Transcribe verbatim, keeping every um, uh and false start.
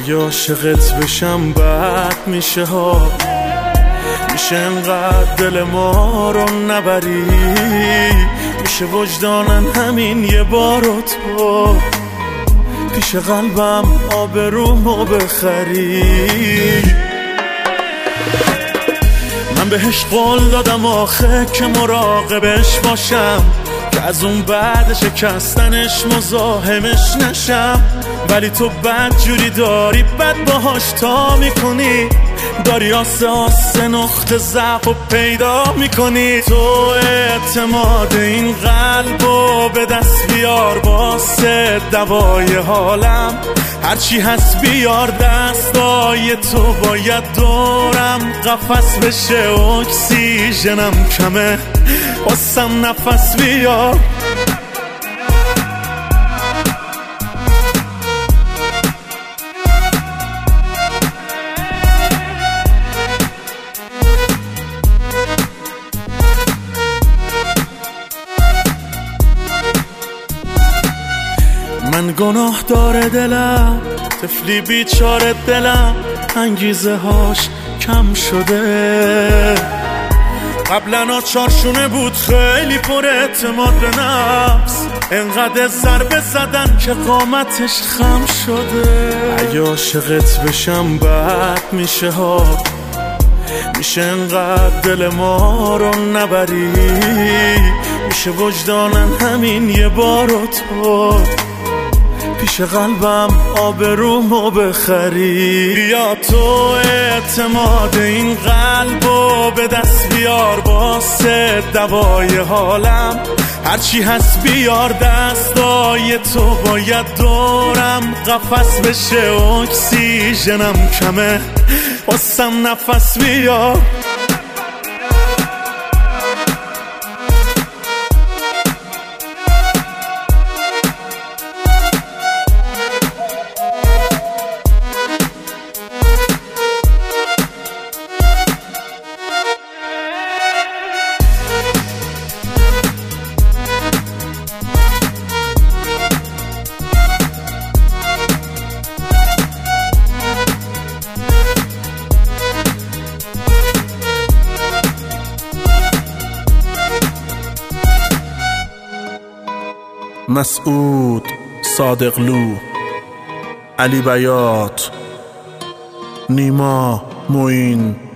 اگه عاشقت بشم بد میشه ها، میشه انقدر دل ما رو نبری، میشه وجدانن همین یه بارو تو پیش قلبم آبرومو بخری. من بهش قول دادم آخه که مراقبش باشم، که از اون بعد شکستنش مزاحمش نشم، ولی تو بد جوری داری بد باهاش تا میکنی، داری آسه آسه نقطه ضعف و پیدا میکنی. تو اعتماد این قلبو به دست بیار واسه دوای حالم، هرچی هست بیار دستای تو، باید دورم قفس بشه اکسیژنم کمه واسم نفس بیار. من گناه داره دلم، طفلی بیچاره دلم، انگیزه هاش کم شده. قبلا چارشونه بود خیلی پر اعتماد به نفس، انقدر ضربه زدن که قامتش خم شده. اگه عاشقت بشم بد میشه ها، میشه انقدر دل ما رو نبری، میشه وجدانن همین یه بارو تو پیش قلبم آبرومو بخری. بیا تو اعتماد این قلبو به دست بیار واسه دوای حالم، هرچی هست بیار دستای تو، باید دورم قفس بشه اکسیژنم کمه واسم نفس بیار. مسعود صادقلو، علی بیات، نیما موین.